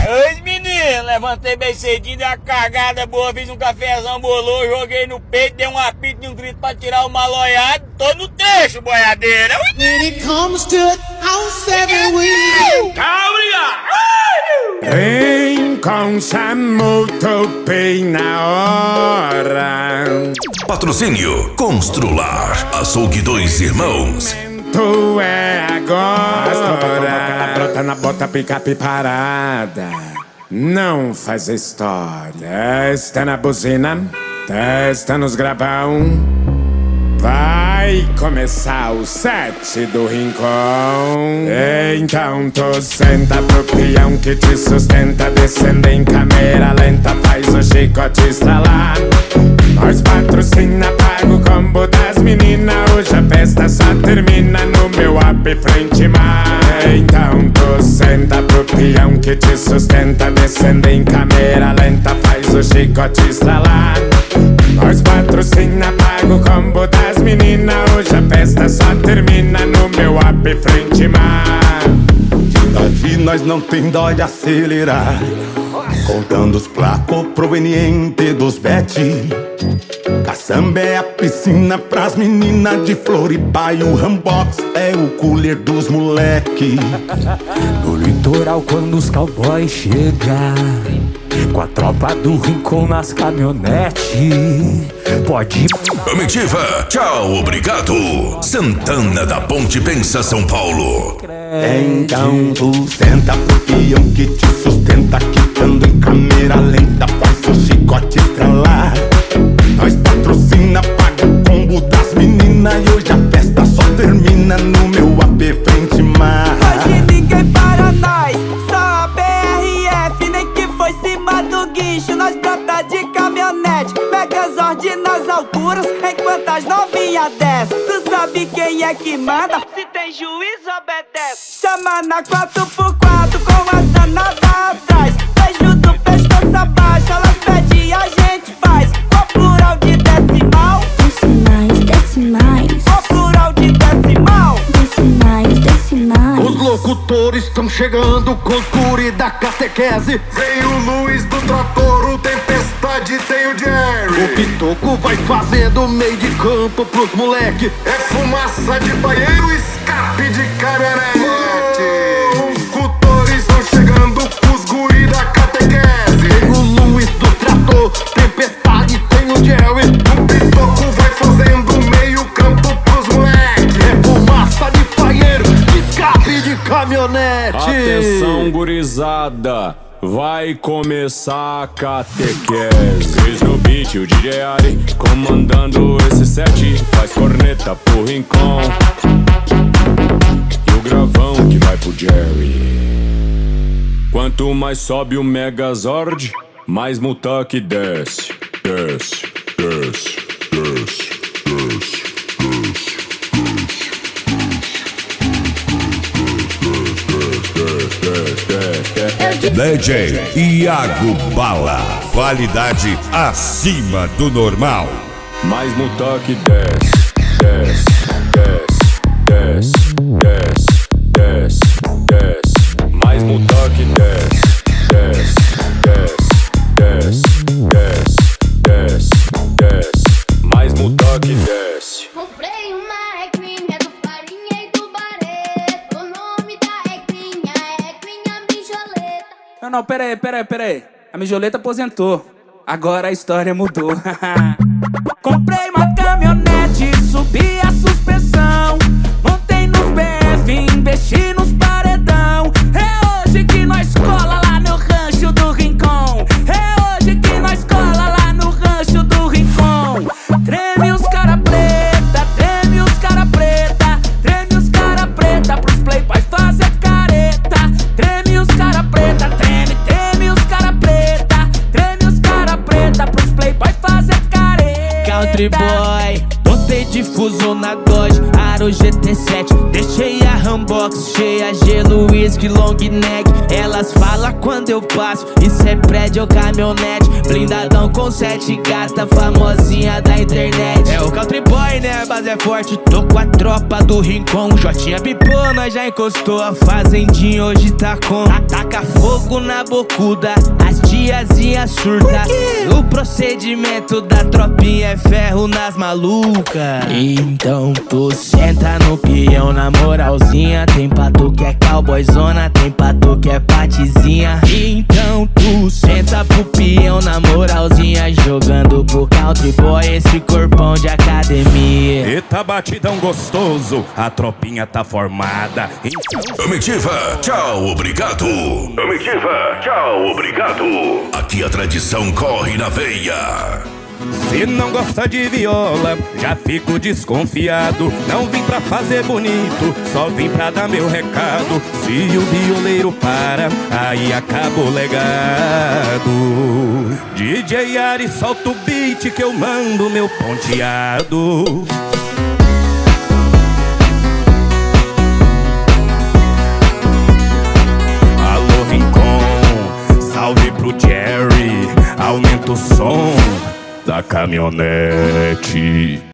Oi, menino, levantei bem cedinho, dei uma cagada boa, fiz um cafezão, bolou, joguei no peito, dei um apito e um grito pra tirar o maloiado. Tô no trecho, boiadeira. When it comes to house every week. Vem com Samuto Pay na hora. Patrocínio Constrular, Açougue Dois Irmãos. Tu é agora. Brota na bota, picape parada. Não faz história. Testa na buzina, testa nos gravão. Vai começar o set do Rincon. Então tu senta pro peão que te sustenta. Descendo em câmera lenta, faz o chicote estralar. Nós patrocina, paga o combo das meninas. Hoje a festa só termina no meu app frente mar. Então tu senta pro peão que te sustenta. Descendo em câmera lenta, faz o chicote estralar. Nós patrocina, paga o combo das meninas. Hoje a festa só termina no meu app frente mar. Daqui nós não tem dó de acelerar, contando os placos provenientes dos bet. Caçamba é a piscina pras meninas de Floripa e o Rambox é o cooler dos moleque. No litoral quando os cowboys chegam, com a tropa do Rincon nas caminhonetes, pode ir. Comitiva, tchau, obrigado. Santana da Ponte Pensa, São Paulo. Então tu senta pro peão que te sustenta, quitando em câmera lenta, faz o chicote estralar. Nós patrocina, paga o combo das meninas. E hoje a festa só termina no meu AP frente mar. Hoje ninguém para nós, só a BRF. Nem que foi cima do guincho, nós brota de caminhonete. Megazord nas alturas, enquanto as novinhas descem. Tu sabe quem é que manda? Se tem juiz, obedece. Chama na 4x4 com as danadas atrás. Beijo do pescoço abaixo, elas pedem, a gente faz. Qual plural de decimal? Decimais, decimais. Qual plural de decimal? Decimais, decimais. Os locutores estão chegando com os guri da catequese. Vem o Luiz do trator, o Tempestade, tem o Jerry. O Pitoco vai fazendo meio de campo pros moleque. É fumaça de banheiro, escape de caminhonete. Locutores estão chegando com os guri da catequese. Tem o Luiz do trator, Tempestade, tem o Jerry. O Pitoco vai fazendo meio campo pros moleque. É fumaça de banheiro, escape de caminhonete. Atenção, gurizada, vai começar a catequese. Cris no beat, o DJ Ari comandando esse set. Faz corneta pro Rincon e o gravão que vai pro Jerry. Quanto mais sobe o Megazord, mais Mutak desce. Desce, desce, desce, desce. DJ Iago Bala, qualidade acima do normal. Mais Mutak desce, desce, desce, desce, desce, desce, desce. Mais Mutak desce, desce, desce, desce, desce, desce, desce. Mais Mutak desce. Comprei uma ecrinha do Farinha e do Barreto. O nome da ecrinha é ecrinha mijoleta. Não, peraí. A mijoleta aposentou. Agora a história mudou. Comprei uma caminhonete, subi a suspensão. Montei nos BF, investi nos paredão. É hoje que nós cola lá no rancho do Rincon. É hoje que nós cola lá no rancho do Rincon. Treme os cara preta, treme os cara preta. Treme os cara preta pros playboys fazer careta. Treme os cara preta, treme os cara preta. Treme os cara preta pros playboys fazer careta. Country boy, botei difuso na Dodge. para o GT7. Deixei a Rambox cheia, gelo, whisky, long neck. Elas falam quando eu passo, isso é prédio ou caminhonete. Blindadão com 7 gata, famosinha da internet. É o country boy, né? A base é forte. Tô com a tropa do Rincon. Jotinha pipou, nós já encostou. A fazendinha hoje tá com. Taca fogo na bocuda, as tiazinha surta. O procedimento da tropinha é ferro nas malucas. Então tu senta no peão na moralzinha. Tem pra tu que é cowboyzona, tem pra tu que é patizinha. Então tu senta pro peão na moralzinha, jogando pro country boy esse corpão de academia. Eita batidão gostoso, a tropinha tá formada. Comitiva, tchau, obrigado. Comitiva, tchau, obrigado. Aqui a tradição corre na veia. Se não gosta de viola, já fico desconfiado. Não vim pra fazer bonito, só vim pra dar meu recado. Se o violeiro para, aí acaba o legado. DJ Ari, solta o beat que eu mando meu ponteado. Alô Rincon, salve pro Jerry, aumenta o som da caminhonete.